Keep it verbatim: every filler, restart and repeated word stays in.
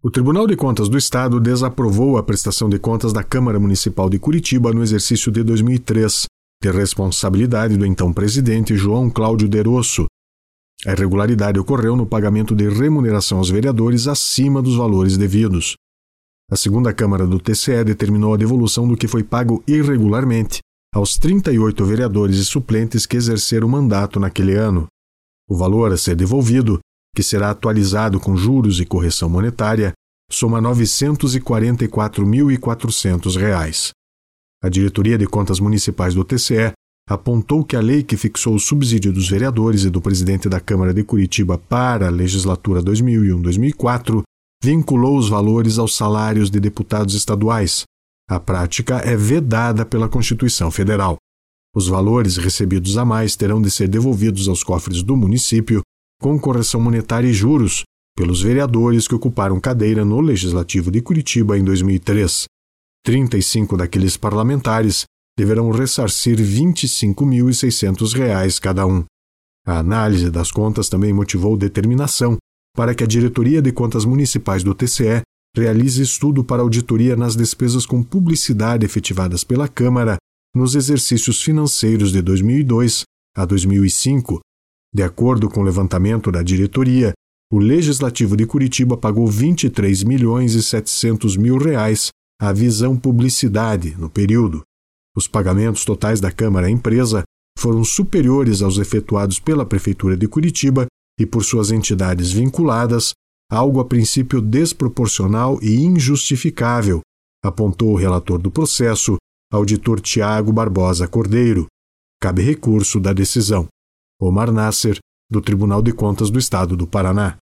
O Tribunal de Contas do Estado desaprovou a prestação de contas da Câmara Municipal de Curitiba no exercício de dois mil e três, de responsabilidade do então presidente João Cláudio Derosso. A irregularidade ocorreu no pagamento de remuneração aos vereadores acima dos valores devidos. A segunda Câmara do T C E determinou a devolução do que foi pago irregularmente aos trinta e oito vereadores e suplentes que exerceram o mandato naquele ano. O valor a ser devolvido, que será atualizado com juros e correção monetária, soma novecentos e quarenta e quatro mil e quatrocentos reais. A Diretoria de Contas Municipais do T C E apontou que a lei que fixou o subsídio dos vereadores e do presidente da Câmara de Curitiba para a legislatura dois mil e um a dois mil e quatro vinculou os valores aos salários de deputados estaduais. A prática é vedada pela Constituição Federal. Os valores recebidos a mais terão de ser devolvidos aos cofres do município com correção monetária e juros pelos vereadores que ocuparam cadeira no Legislativo de Curitiba em dois mil e três. trinta e cinco daqueles parlamentares deverão ressarcir vinte e cinco mil e seiscentos reais cada um. A análise das contas também motivou determinação para que a Diretoria de Contas Municipais do T C E realize estudo para auditoria nas despesas com publicidade efetivadas pela Câmara nos exercícios financeiros de dois mil e dois a dois mil e cinco. De acordo com o levantamento da diretoria, o Legislativo de Curitiba pagou vinte e três milhões e setecentos mil reais à Visão Publicidade no período. Os pagamentos totais da Câmara à empresa foram superiores aos efetuados pela Prefeitura de Curitiba e por suas entidades vinculadas, algo a princípio desproporcional e injustificável, apontou o relator do processo, auditor Tiago Barbosa Cordeiro. Cabe recurso da decisão. Omar Nasser, do Tribunal de Contas do Estado do Paraná.